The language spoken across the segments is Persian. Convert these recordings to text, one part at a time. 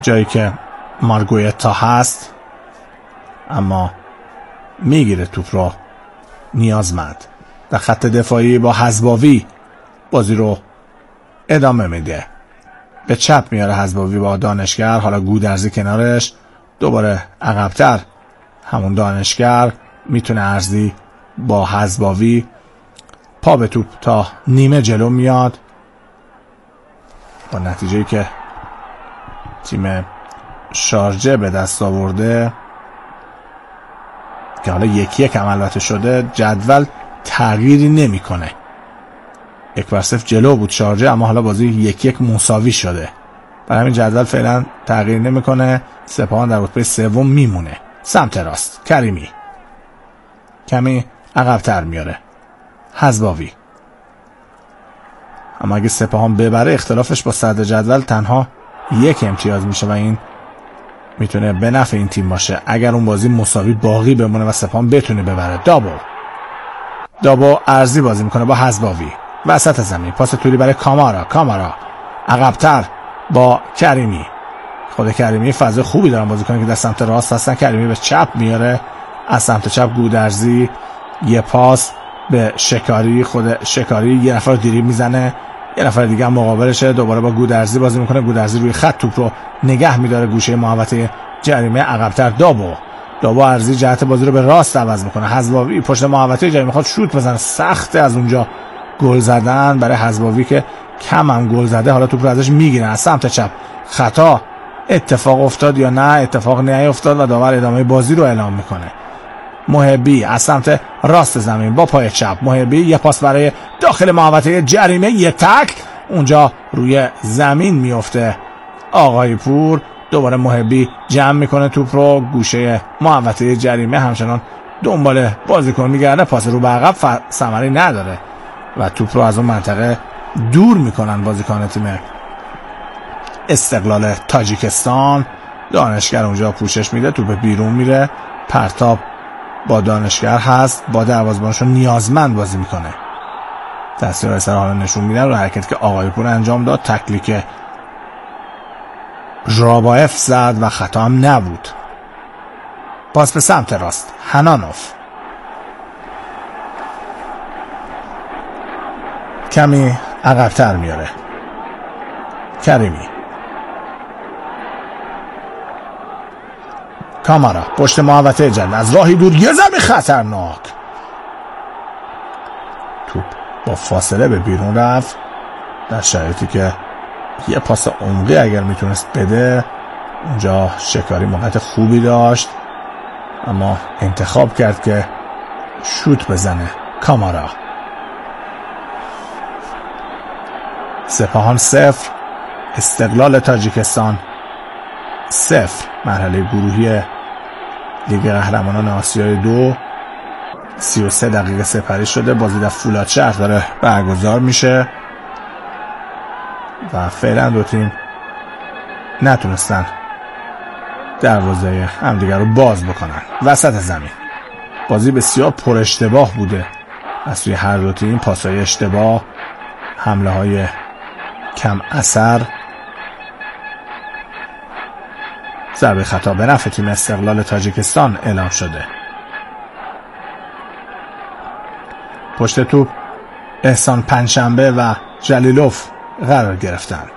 جایی که مارگویتا هست، اما میگیره توپ رو نیازمند. در خط دفاعی با حزباوی بازی رو ادامه میده. به چپ میاره حزباوی با دانشگر، حالا گودرزی کنارش، دوباره عقبتر همون دانشگر میتونه ارزی با حزباوی، پا به توپ تا نیمه جلو میاد، با نتیجه‌ای که تیم شارجه به دست آورده که حالا 1-1 هم البته شده. جدول تغییری نمیکنه. 1-0 جلو بود شارجه، اما حالا بازی 1-1 مساوی شده. برای همین جدول فعلا تغییر نمیکنه. سپاهان در رتبه سوم میمونه. سمت راست کریمی کمی عقب‌تر میاره حزباوی، اما اگه سپاهان ببره اختلافش با صدر جدول تنها 1 امتیاز میشه و این میتونه به نفع این تیم باشه اگر اون بازی مساوی باقی بمونه و سپاهان بتونه ببره. دابو ارزی بازی میکنه با حزباوی وسط زمین، پاس توری برای کامارا عقب‌تر با کریمی. خود کریمی فضای خوبی دارن بازی کنه که در سمت راست هستن. کریمی به چپ میاره، از سمت چپ گودرزی، یه پاس به شکاری، خود شکاری یه نفر رو دریبل میزنه، یه نفر دیگه هم مقابلشه، دوباره با گودرزی بازی میکنه. گودرزی روی خط توپ رو نگه میداره گوشه محوطه جریمه. عقب‌تر دابو ارزی جهت بازی رو به راست عوض میکنه. حزباوی پشت محوطه جریمه میخواد شوت بزنه، سخته از اونجا گل زدن برای حزباوی که کم هم گل زده. حالا توپ رو ازش میگیرن از سمت چپ. خطا اتفاق افتاد یا نه اتفاق نیفتاد و داور ادامه بازی رو اعلام میکنه. محبی از سمت راست زمین با پای چپ، محبی یه پاس برای داخل محوطه جریمه، یه تک اونجا روی زمین میفته. آقای پور دوباره محبی جمع میکنه توپ رو گوشه محوطه جریمه، همچنان دنبال بازیکن میگرده، پاس رو به عقب ثمری نداره و توپ رو از اون منطقه دور میکنن بازیکن تیم استقلال تاجیکستان. دانشگر اونجا پوشش میده، توپ بیرون میره. پرتاب با دانشگر هست، با دروازه‌بانشون نیازمند بازی میکنه. تصویر سر حالا نشون میدن رو حرکتی که آقای پور انجام داد. تکلیک ژرابایف زد و خطا هم نبود. پاس به سمت راست هنانوف، کمی عقب‌تر میاره کریمی. کامارا پشت محوطه جریمه از راهی دور یه ضربه خطرناک، توپ با فاصله به بیرون رفت در شرایطی که یه پاس عمقی اگر میتونست بده. اونجا شکاری موقعیت خوبی داشت اما انتخاب کرد که شوت بزنه. کامارا. سپاهان 0 استقلال تاجیکستان 0. مرحله گروهی لیگ قهرمانان آسیای 2. 33 دقیقه سپری شده. بازی در فولادشهر داره برگزار میشه و فعلا دو تیم نتونستن دروازه همدیگر رو باز بکنن. وسط زمین بازی بسیار پر اشتباه بوده از سوی هر دو تیم، پاسهای اشتباه، حمله های کم اثر. ضربه خطا به نفع تیم استقلال تاجیکستان اعلام شده. پشت توپ احسان پنجشنبه و جلیلوف قرار گرفتند.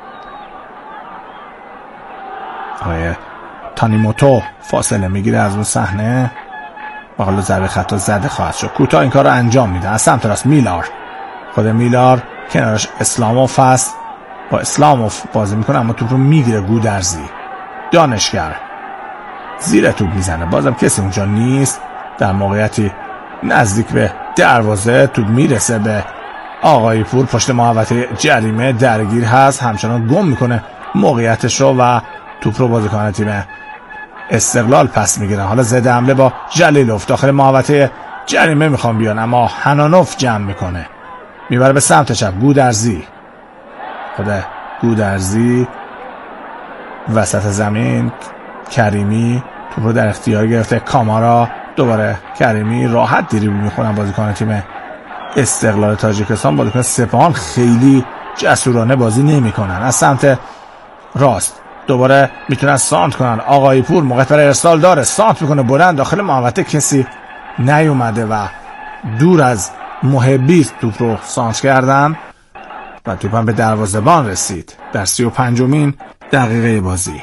آقای تانیموتو فاصله میگیره از اون صحنه و حالا ضربه خطا زده خواهد شد. کوتاه این کار رو انجام میده. از سمت راست خود میلار کنارش اسلاموف هست، با اسلاموف بازی میکنه اما توپ رو میگیره گودرزی. دانشگر زیر توپ میزنه، بازم کسی اونجا نیست. در موقعیتی نزدیک به دروازه توپ میرسه به آقای پور، پشت محوطه جریمه درگیر هست، همچنان گم میکنه موقعیتش رو و توپ رو بازیکن تیم استقلال پس میگیرن. حالا ضد حمله با جلیلوف داخل محوطه جریمه میخوان بیان اما هنانوف جمع میکنه، میبره به سمت چپ. گودرزی، خود گودرزی وسط زمین. کریمی توپ رو در اختیار گرفته. کامارا، دوباره کریمی، راحت دریبل میخونن بازیکن تیم استقلال تاجیکستان. بازیکن سپاهان خیلی جسورانه بازی نمیکنن. از سمت راست دوباره میتونن سانت کنن. آقای پور موقعیت برای ارسال داره، سانت میکنه بلند داخل محوطه، کسی نیومده و دور از محبی توپ رو سانت کردن و توپ هم به دروازه‌بان رسید در 35مین دقیقه بازی.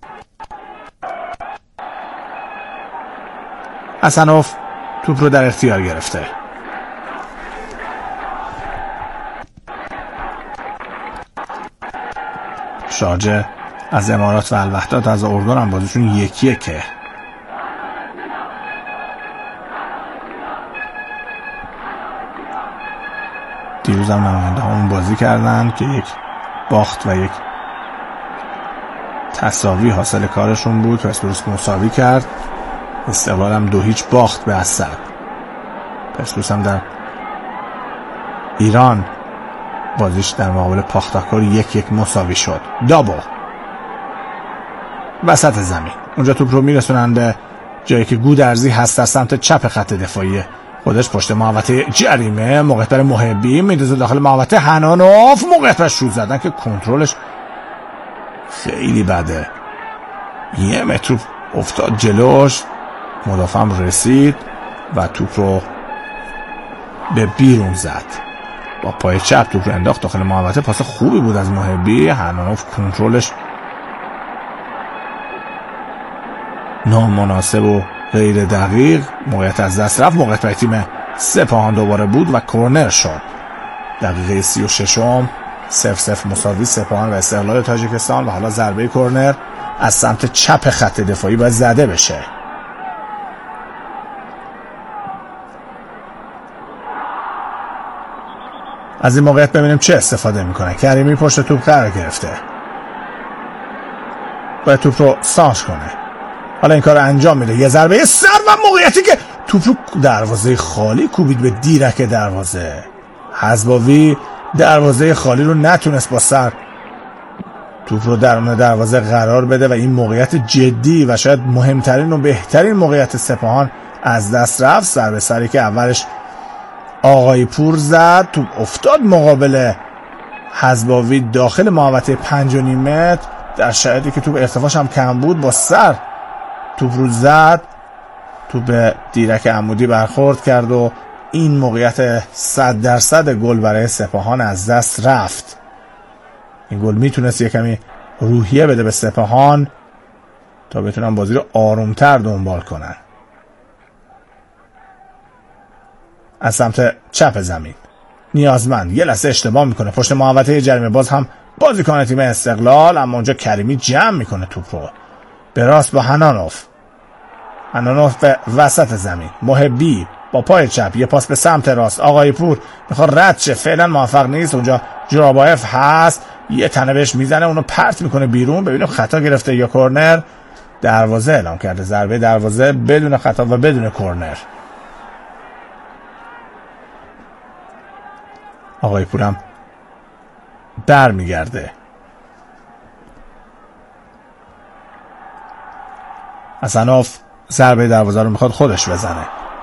حسنوف توپ رو در اختیار گرفته. شارجه از امارات و الوحدات از اردن هم بازیشون 1-1. دیروز هم نماینده همون بازی کردن که یک باخت و یک تساوی حاصل کارشون بود. پرسپولیس مساوی کرد، استقلال هم 2-0 باخت به اسد. پرسپولیس هم در ایران بازیش در مقابل پاختاکور 1-1 مساوی شد. دابل وسط زمین، اونجا توپ رو میرسونن به جایی که گودرزی هست در سمت چپ خط دفاعی خودش پشت محوطه جریمه. موقعیت برای محبی میندازه داخل محوطه. حنانوف موقعیت برای شوت زدن که کنترلش خیلی بده، 1 متر افتاد جلوش، مدافعم رسید و توپ رو به بیرون زد. با پای چپ توپ رو انداخت داخل محوطه. پاس خوبی بود از محبی. حنانوف کنترلش نامناسب و غیر دقیق، موقعیت از دست رفت. موقعیت برای تیم سپاهان دوباره بود و کورنر شد. دقیقه 36م 0-0 مساوی سپاهان و استقلال تاجیکستان و حالا ضربه کورنر از سمت چپ خط دفاعی باید زده بشه. از این موقعیت ببینیم چه استفاده میکنه. کریمی پشت توپ قرار گرفته، باید توپ رو سانچ کنه. حالا این کار رو انجام میده، یه ضربه سر و موقعیتی که توپ رو دروازه خالی کوبید به دیرک دروازه. حزباوی دروازه خالی رو نتونست با سر توپ رو درون دروازه قرار بده و این موقعیت جدی و شاید مهمترین و بهترین موقعیت سپاهان از دست رفت. ضربه سری که اولش آقای پور زد، توپ افتاد مقابل حزباوی داخل محوطه 5.5 متر در شرایطی که توپ ارتفاعش هم کم بود. با سر توپ رو زد، توپ به دیرک عمودی برخورد کرد و این موقعیت 100% گل برای سپاهان از دست رفت. این گل میتونست یه کمی روحیه بده به سپاهان تا بتونن بازی رو آرومتر دنبال کنن. از سمت چپ زمین نیازمند یه لحظه اشتباه میکنه پشت محوطه جریمه. باز هم بازیکن تیم استقلال، اما اونجا کریمی جمع میکنه توپ رو به راست با حنانوف به وسط زمین. محبی با پای چپ یه پاس به سمت راست. آقای پور میخواد رد شه، فعلا موفق نیست. اونجا جرابایف هست، یه تنه بهش میزنه، اونو پرت میکنه بیرون. ببینیم خطا گرفته یا کورنر. دروازه اعلام کرده، ضربه دروازه بدون خطا و بدون کورنر. آقای پورم بر میگرده. حسنوف ضربه دروازه رو میخواد خودش بزنه.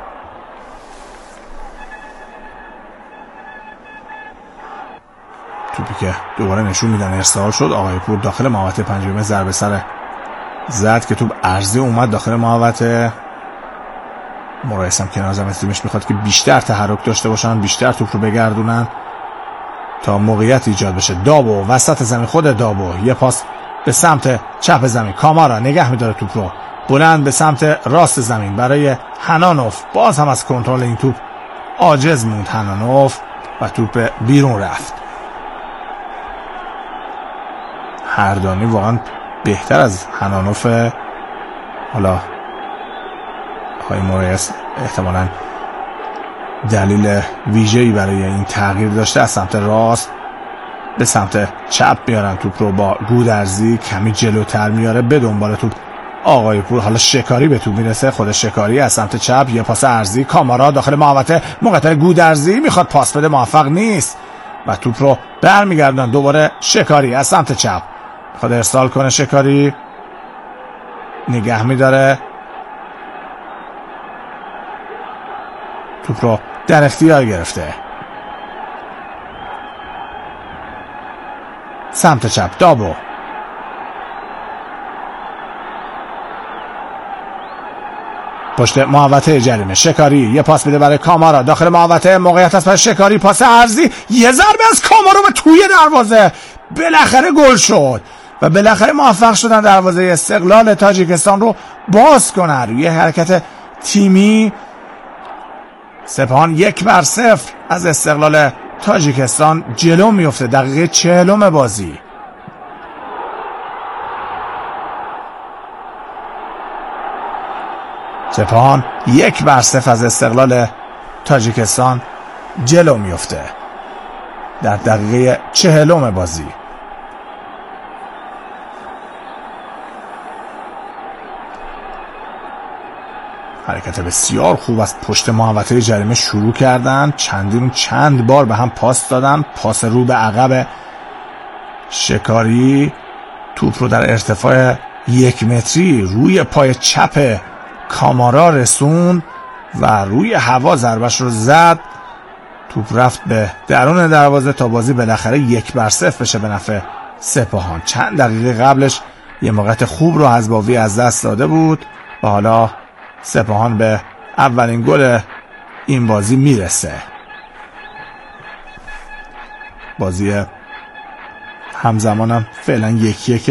توپی که دوباره نشون میدن ارسال شد. آقای پور داخل محوطه 5 ضربه سر زد که توپ عرضی اومد داخل محوطه. مرایس هم کنار زمین تیمش میخواد که بیشتر تحرک داشته باشن، بیشتر توپ رو بگردونن تا موقعیت ایجاد بشه. دابو وسط زمین، خود دابو یه پاس به سمت چپ زمین. کامارا نگه میداره توپ رو بلند به سمت راست زمین برای حنانوف. باز هم از کنترل این توپ عاجز موند حنانوف و توپ بیرون رفت. هردانی واقعا بهتر از حنانوف. حالا های مورایس احتمالاً دلیل ویژه‌ای برای این تغییر داشته. از سمت راست به سمت چپ میارن توپ رو با گودرزی، کمی جلوتر میاره به دنبال توپ آقای پور. حالا شکاری به توپ میرسه، خود شکاری از سمت چپ یه پاس عرضی. کامارا داخل محوطه، موقعیت گودرزی میخواد پاس بده، موفق نیست و توپ رو برمیگردن دوباره شکاری از سمت چپ میخواد ارسال کنه. شکاری نگه میداره، توپ رو در اختیار گرفته. سمت چپ دابو پشت محوطه جریمه شکاری یه پاس میده برای کامارا داخل محوطه، موقعیت است برای شکاری، پاس عرضی، یه ضربه از کامارا به توی دروازه، بالاخره گل شد و بالاخره موفق شدن دروازه استقلال تاجیکستان رو باز کنن. روی حرکت تیمی سپاهان 1-0 از استقلال تاجیکستان جلو میفته. دقیقه 40 بازی. سپاهان 1-0 از استقلال تاجیکستان جلو میفته در دقیقه 40 بازی. حرکت بسیار خوب از پشت محوطه جریمه شروع کردن، چند بار به هم پاس دادن، پاس رو به عقب شکاری، توپ رو در ارتفاع 1 متری روی پای چپ کامارا رسون و روی هوا ضربش رو زد، توپ رفت به درون دروازه تا بازی بالاخره 1-0 بشه به نفع سپاهان. چند دقیقه قبلش یه موقعیت خوب رو حذباوی از دست داده بود و حالا سپاهان به اولین گل این بازی میرسه. بازی همزمانم فعلا 1-1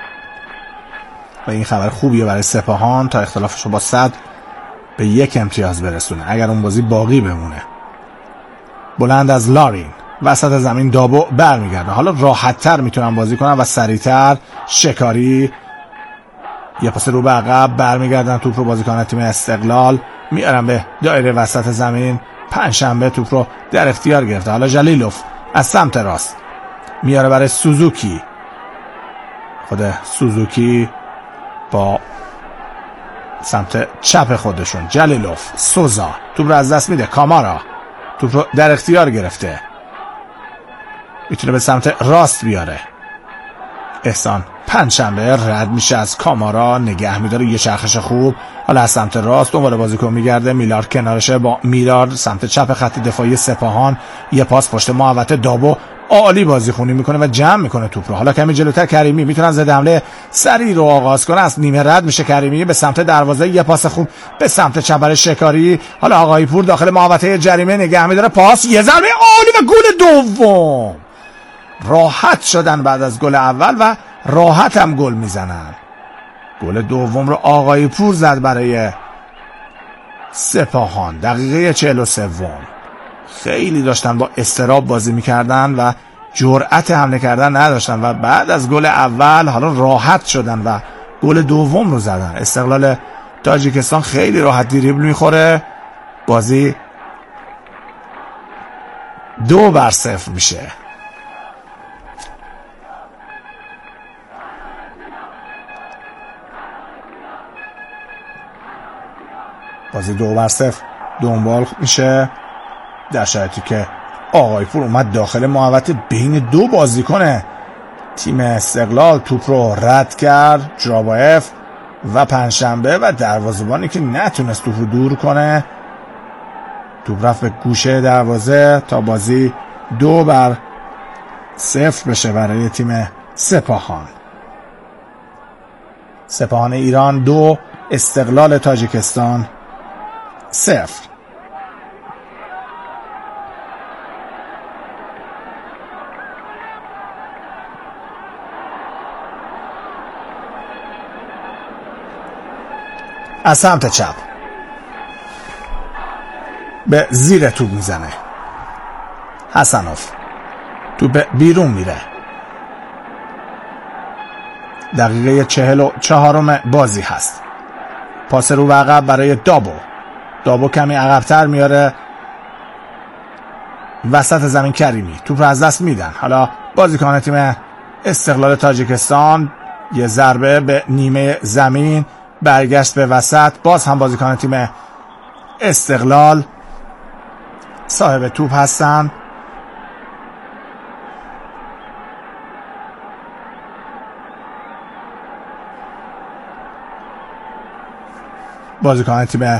و این خبر خوبیه برای سپاهان تا اختلافش رو با صدر به 1 امتیاز برسونه اگر اون بازی باقی بمونه. بلند از لارین وسط زمین دابو برمیگرده، حالا راحت تر میتونن بازی کنن و سریعتر. شکاری یه پاس رو به عقب، برمیگردن توپ رو بازیکن تیم استقلال میارن به دایره وسط زمین. پنجشنبه توپ رو در اختیار گرفته، حالا جلیلوف از سمت راست میاره برای سوزوکی، خود سوزوکی با سمت چپ خودشون، جلیلوف، سوزا توپ رو از دست میده، کامارا توپ رو در اختیار گرفته، میتونه به سمت راست بیاره. احسان پنجشنبه رد میشه از کامارا، نگه میداره، یه چرخش خوب، حالا از سمت راست دنبال بازیکن میگرده، میلار کنارشه با میلار سمت چپ خط دفاعی سپاهان، یه پاس پشت محوطه، دابو عالی بازیخونی میکنه و جمع میکنه توپ رو. حالا کمی جلوتر کریمی میتونن ضد حمله سریع رو آغاز کنه، از نیمه رد میشه کریمی به سمت دروازه، یه پاس خوب به سمت چپ برای شکاری، حالا آقای پور داخل محوطه جریمه نگه میداره، پاس، یه ضربه عالی و گل دوم. راحت شدن بعد از گل اول و راحت هم گل میزنن. گل دوم رو آقای پور زد برای سپاهان دقیقه 43. خیلی داشتن با اضطراب بازی میکردن و جرأت حمله کردن نداشتن و بعد از گل اول حالا راحت شدن و گل دوم رو زدن. استقلال تاجیکستان خیلی راحت دریبل میخوره، بازی 2-0 میشه. بازی 2-0 دنبال میشه در شرایطی که آقای پور اومد داخل محوطه بین دو بازیکن تیم استقلال، توپ رو رد کرد جرابایف و پنجشنبه و دروازه‌بانی که نتونست توپ رو دور کنه، توپ رفت به گوشه دروازه تا بازی 2-0 بشه برای تیم سپاهان. سپاهان ایران 2، استقلال تاجیکستان 0. از سمت چپ به زیر توپ میزنه حسنوف، توپ بیرون میره. دقیقه 44 بازی هست. پاس رو به عقب برای دابو کمی عقب‌تر میاره وسط زمین، کریمی توپ رو از دست میدن. حالا بازیکن تیم استقلال تاجیکستان یه ضربه به نیمه زمین، برگشت به وسط، باز هم بازیکن تیم استقلال صاحب توپ هستن. بازیکن تیم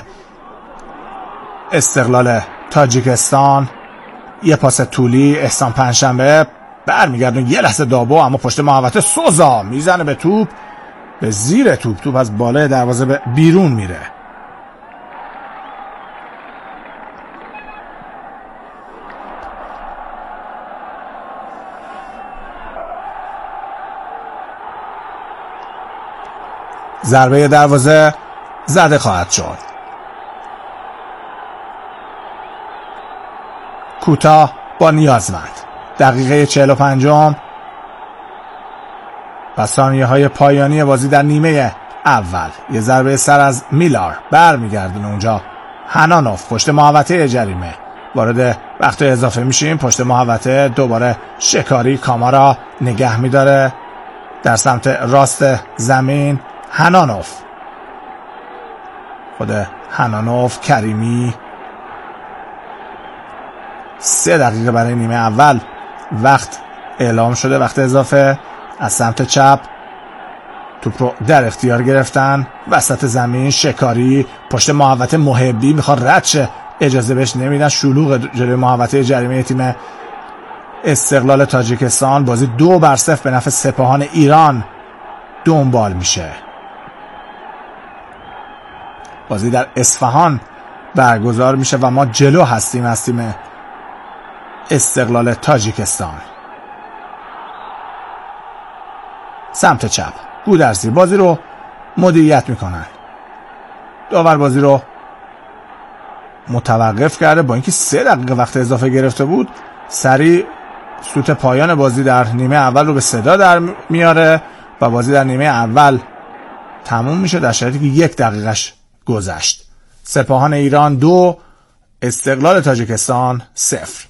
استقلال تاجیکستان یه پاس طولی، احسان پنجشنبه برمیگردون، یه لحظه دابو، اما پشت محوطه سوزا میزنه به توپ، به زیر توپ از بالای دروازه به بیرون میره. ضربه دروازه زده خواهد شد. کوتاه با نیازمند. دقیقه 45 و ثانیه های پایانی بازی در نیمه اول. یه ضربه سر از میلار برمیگردونه اونجا. هنانوف پشت محوطه جریمه وارد وقت اضافه میشیم. پشت محوطه دوباره شکاری کامارا نگه میداره در سمت راست زمین. هنانوف، خود هنانوف، کریمی. 3 دقیقه برای نیمه اول وقت اعلام شده، وقت اضافه. از سمت چپ توپ رو در اختیار گرفتن وسط زمین. شکاری پشت محوطه، محبی میخواد رد شه، اجازه بهش نمیدن. شلوغ جلوی محوطه جریمه تیم استقلال تاجیکستان. بازی 2-0 به نفع سپاهان ایران دنبال میشه. بازی در اصفهان برگزار میشه و ما جلو هستیم از تیم استقلال تاجیکستان. سمت چپ گودرزی بازی رو مدیریت میکنن. داور بازی رو متوقف کرده با اینکه 3 دقیقه وقت اضافه گرفته بود. سریع سوت پایان بازی در نیمه اول رو به صدا در میاره و بازی در نیمه اول تموم میشه در شرایطی که 1 دقیقش گذشت. سپاهان ایران 2، استقلال تاجیکستان 0.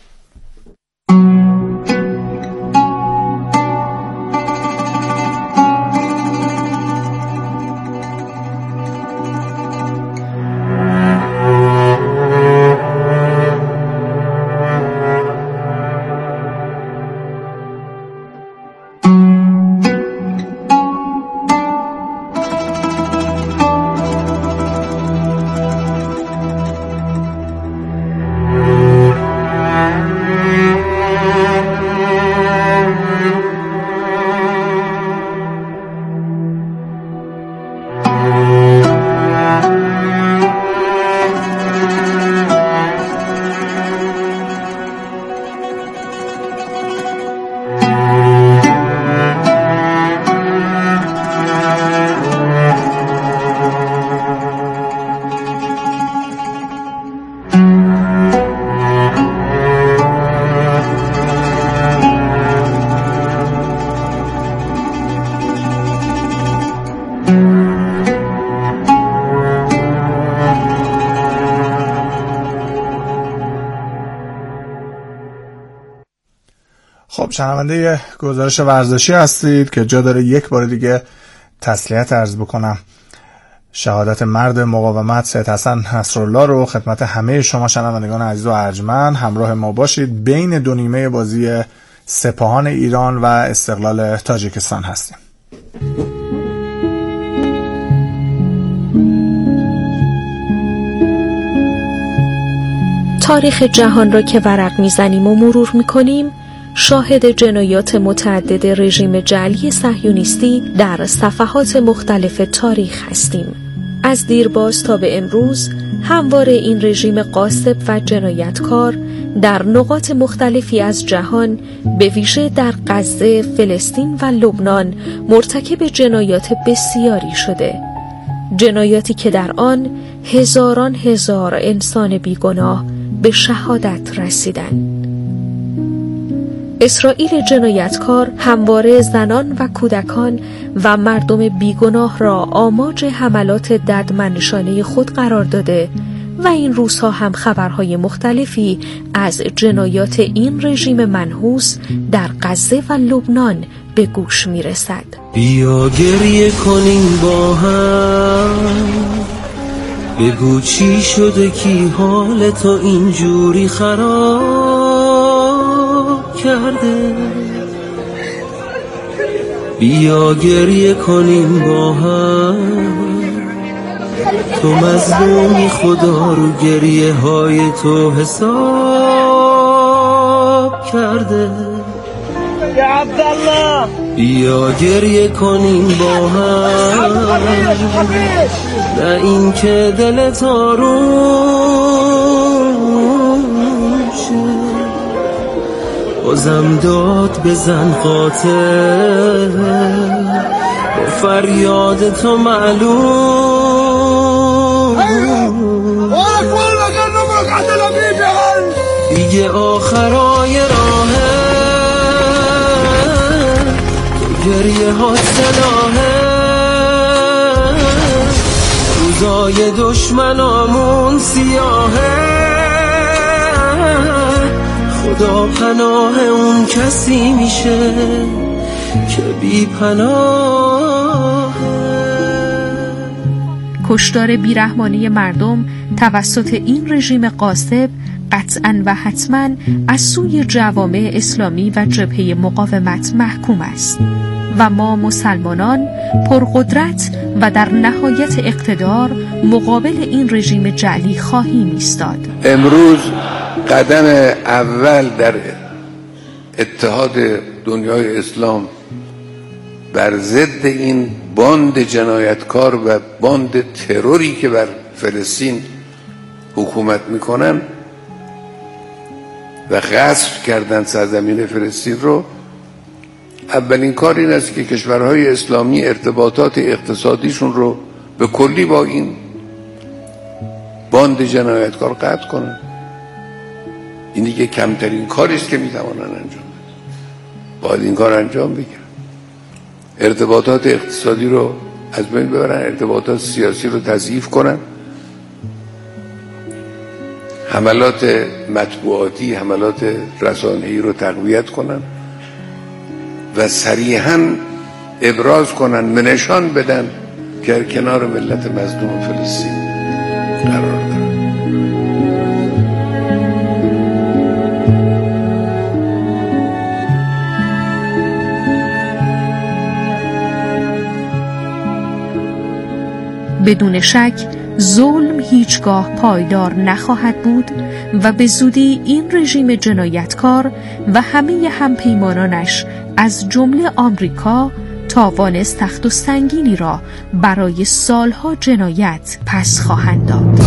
خب شنونده گزارش ورزشی هستید که جا داره یک بار دیگه تسلیت عرض بکنم. شهادت مرد مقاومت سید حسن نصرالله رو خدمت همه شما شنوندگان عزیز و ارجمند. همراه ما باشید. بین 2 نیمه بازی سپاهان ایران و استقلال تاجیکستان هستیم. تاریخ جهان را که ورق میزنیم و مرور میکنیم شاهد جنایات متعدد رژیم جعلی صهیونیستی در صفحات مختلف تاریخ هستیم. از دیرباز تا به امروز همواره این رژیم غاصب و جنایتکار در نقاط مختلفی از جهان به ویژه در غزه، فلسطین و لبنان مرتکب جنایات بسیاری شده. جنایاتی که در آن هزاران هزار انسان بیگناه به شهادت رسیدند. اسرائیل جنایتکار همواره زنان و کودکان و مردم بیگناه را آماج حملات ددمنشانه خود قرار داده و این روزها هم خبرهای مختلفی از جنایات این رژیم منحوس در غزه و لبنان به گوش می رسد. بیا گریه کنیم با هم، بگو چی شده کی حال تو اینجوری خراب کرده. بیا گریه کنیم با هم، تو مظلومی خدا رو گریه های تو حساب کرده. یا عبدالله بیا گریه کنیم با هم، نه این که دلت آروم شه، بازم داد بزن خاطر با فریاد تو معلوم دیگه آخرای راهه تو گریه ها سلاحه روزای دشمنامون سیاهه خدا پناه اون کسی میشه که بی پناه. کشتار بیرحمانه مردم توسط این رژیم غاصب قطعاً و حتماً از سوی جوامع اسلامی و جبهه مقاومت محکوم است و ما مسلمانان پرقدرت و در نهایت اقتدار مقابل این رژیم جعلی خواهیم ایستاد. امروز قدم اول در اتحاد دنیای اسلام بر ضد این باند جنایتکار و باند تروری که بر فلسطین حکومت میکنن و غصب کردن سرزمین فلسطین رو، اولین کار این است که کشورهای اسلامی ارتباطات اقتصادیشون رو به کلی با این باند جنایتکار قطع کنن. این دیگه کمترین کاری است که میتوانن انجام بدن. باید این کار انجام بگیرن. ارتباطات اقتصادی رو از بین ببرن، ارتباطات سیاسی رو تضعیف کنن، حملات مطبوعاتی، حملات رسانه‌ای رو تقویت کنن و صریحاً ابراز کنن و نشان بدن که کنار ملت مظلوم فلسطین قرار دارن. بدون شک ظلم هیچگاه پایدار نخواهد بود و به زودی این رژیم جنایتکار و همه همپیمانانش از جمله آمریکا تاوان سخت و سنگینی را برای سالها جنایت پس خواهند داد.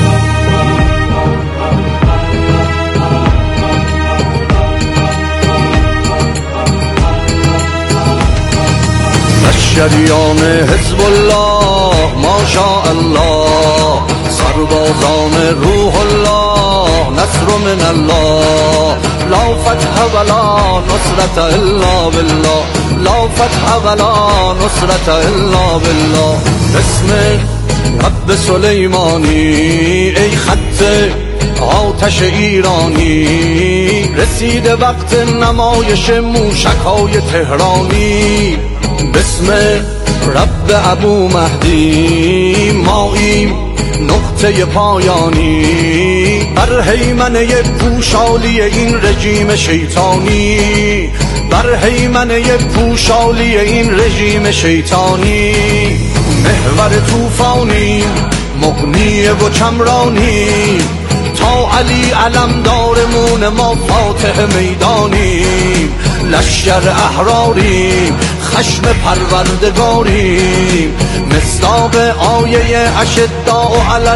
شریان حزب الله ماشاء الله، سربازان روح الله نصر من الله، لا فتح ولا نصرت الا بالله، لا فتح ولا نصرت الا بالله. بسم رب سلیمانی ای خط آتش ایرانی، رسیده وقت نمایش موشک‌های تهرانی. بسم رب ابو مهدی ماییم نقطه پایانی، بر هیمنه پوشالی این رژیم شیطانی، بر هیمنه پوشالی این رژیم شیطانی. محور طوفانی مغنی و چمرانی، تا علی علمدارمون ما فاتح میدانیم. لشکر احراریم خشم پروردگاریم، مصداق آیه اشداء علی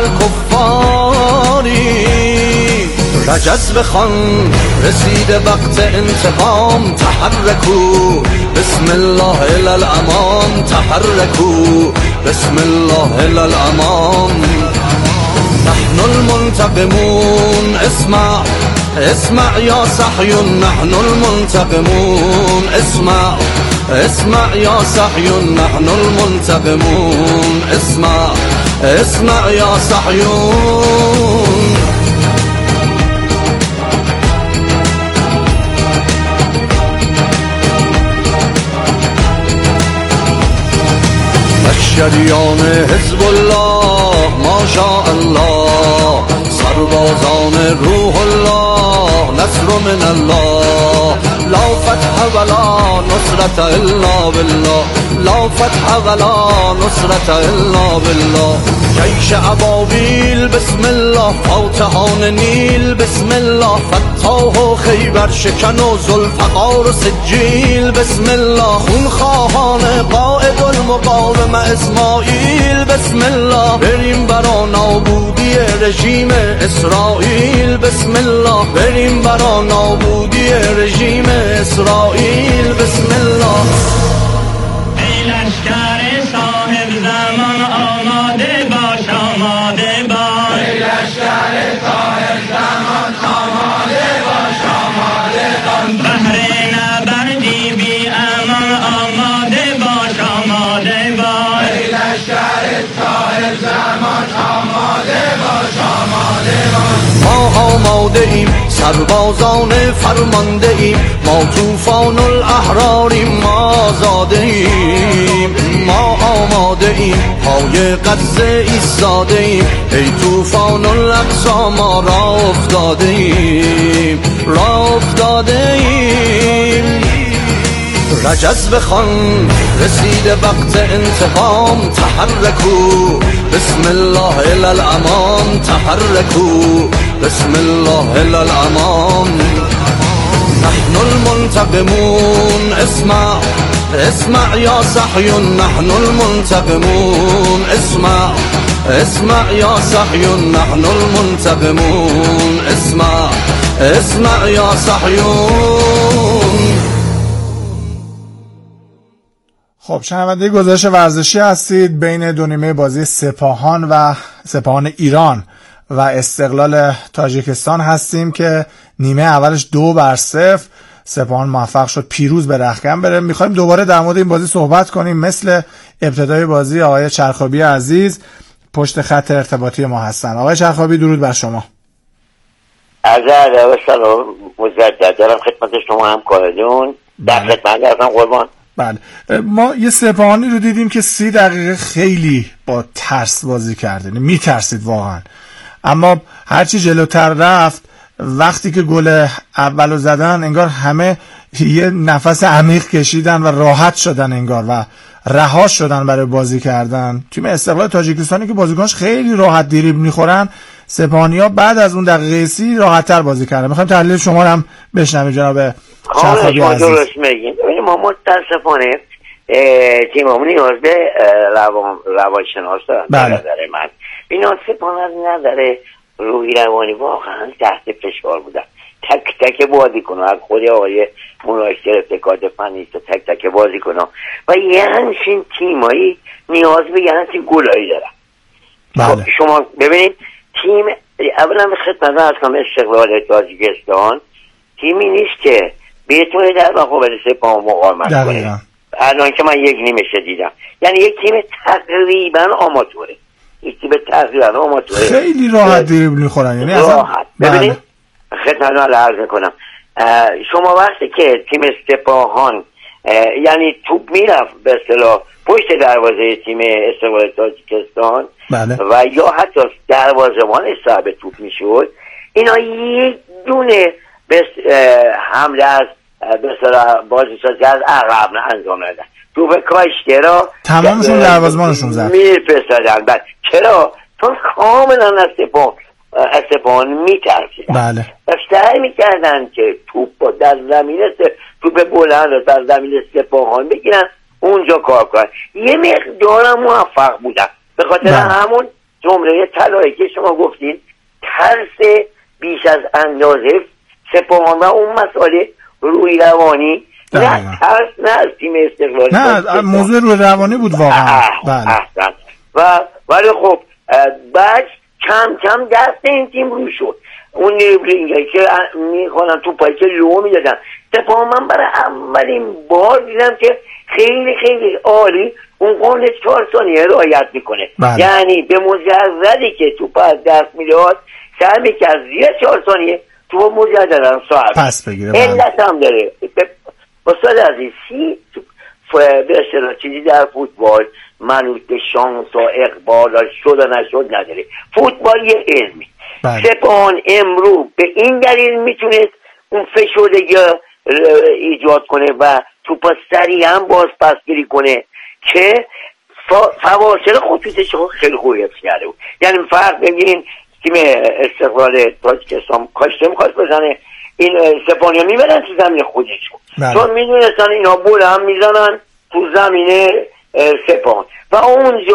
الکفاریم. رجز بخوان رسیده وقت انتقام، تحرکو بسم الله الی الامام، تحرکو بسم الله الی الامام. نحن المنتقمون اسمع اسمع یا صحیون، نحن المنتقمون اسمع اسمع یا صحیون، نحن المنتقمون اسمع اسمع یا صحیون. شریان حزب الله ماشاء الله، سربازان روح الله نصر من الله، لا فتح ولا نصرت الا بالله، لا فتح ولا نصرت الا بالله. جیش ابابیل بسم الله، فاتحان نیل بسم الله، فتاح و خیبر شکن و ذوالفقار و سجیل بسم الله، خونخواهان قائد المقاوم اسماعیل بسم الله. بریم برا نابودی رژیم اسرائیل بسم الله، بریم برا نابودی رژیم اسرائیل بسم الله. ای لشکر آماده ایم، سربازان فرمانده ایم، ما طوفان الاحراریم، ما آزاده ایم، ما آماده ایم، پای غزه ایستاده ایم، ای طوفان الاقصی ما راه افتاده ایم، راه افتاده ایم. رجز بخوان رسیده وقت انتقام، تحرکو بسم الله الی الامام، تحرکو بسم الله الی الامام. نحن المنتقمون اسمع اسمع یا صحیون، نحن المنتقمون اسمع اسمع یا صحیون، نحن المنتقمون اسمع اسمع یا صحیون. خب شنونده گزارش ورزشی هستید. بین دو نیمه بازی سپاهان ایران و استقلال تاجیکستان هستیم که نیمه اولش 2-0 سپاهان موفق شد پیروز به رختکن بره. میخوایم دوباره در مورد این بازی صحبت کنیم. مثل ابتدای بازی آقای چرخابی عزیز پشت خط ارتباطی ما هستن. آقای چرخابی درود بر شما. عرض سلام مجدد دارم خدمت شما همکارانون. در خدمت هستم قربان. بله ما یه سپاهانی رو دیدیم که 30 دقیقه خیلی با ترس بازی کرده، میترسید واقعا، اما هرچی جلوتر رفت وقتی که گل اولو زدن انگار همه یه نفس عمیق کشیدن و راحت شدن انگار و رها شدن برای بازی کردن. تیم استقلال تاجیکستانی که بازیکناش خیلی راحت دریبل میخورن، سپاهانی‌ها بعد از اون دقیقه 30 راحت‌تر بازی کردن. میخوایم تحلیل شما رو هم بشنویم جناب چرخابی عزیز. درست میگین. ببینید ما متاسفانه تیممون نیاز به روانشناس دارن. به نظر من اینا سپاهان از نظر روحی روانی واقعا تحت فشار بودن. تک تک بازیکن‌ها از خود آقای مناش گرفته کادر فنی تا تک تک بازیکن‌ها و یه همچین تیمایی نیاز به یه همچین گلایی دارن. بله. شما ببینید تیم اولا به خدمت از کنم استقلال تاجیکستان تیمی نیست که بتونه در مقابل سپاهان مقاومت کنه. الان که من یک نیمه دیدم یعنی یک تیم تقریبا آماتوره، یک تیم تقریبا آماتوره، خیلی راحت دریبل میخورن، یعنی راحت. ببینید خدمتتون عرض کنم شما وقتی که تیم سپاهان یعنی توپ میرفت به اصطلاح پشت دروازه تیم استقلال تاجیکستان و یا حتی دروازه‌بان صاحب توپ میشد، اینا یک دونه حمله از به اصطلاح بازیسازی از عقب انجام ندادن. توپ کاشته را تمامشون دروازه‌بانشون زد میفرستادن. بعد چرا؟ چون کاملا از سپاهان میترسیدن. بله. و سعی میکردن که توپ در زمین توپ بلند رو در زمین سپاهان بگیرن اونجا کار کنن. یه مقدار موفق بودن به خاطر همون جمله طلایی که شما گفتین، ترس بیش از اندازه سپاهان و اون مسئله روی روانی نه ترس نه از تیم استقلال، نه موضوع روی روانی بود واقعا. بله. و ولی خب بعد کم کم دست این تیم رو شد. اون نیبلینگی که میخوانن تو پایی که لو میدادن سپاهان من برای اولین بار دیدم که خیلی خیلی عالی اون قانون 4 ثانیه رعایت میکنه. یعنی به مجردی که توپ از دست میداد سعی میکرد زیر 4 ثانیه تو مجددا صاحب پس بگیره. علت هم داره استاد عزیز به اصطلاح چیزی در فوتبال منوط به شانس و اقبال و شد و نشد نداره. فوتبال یه علمی. سپاهان امرو به این دلیل میتونست اون فشردگی ایجاد کنه و توپا سریعا باز پسگیری کنه که فواصل خطوطش خیلی خوبی حفظ کرده بود. یعنی فرق بگیرین تیم استقلال تاجیکستان کاشته میخواست بزنه، این سپاهانی‌ها میبرن تو زمین خودشون چون میدونستن اینا بول هم میزنن تو زمین سپاهان و اونجا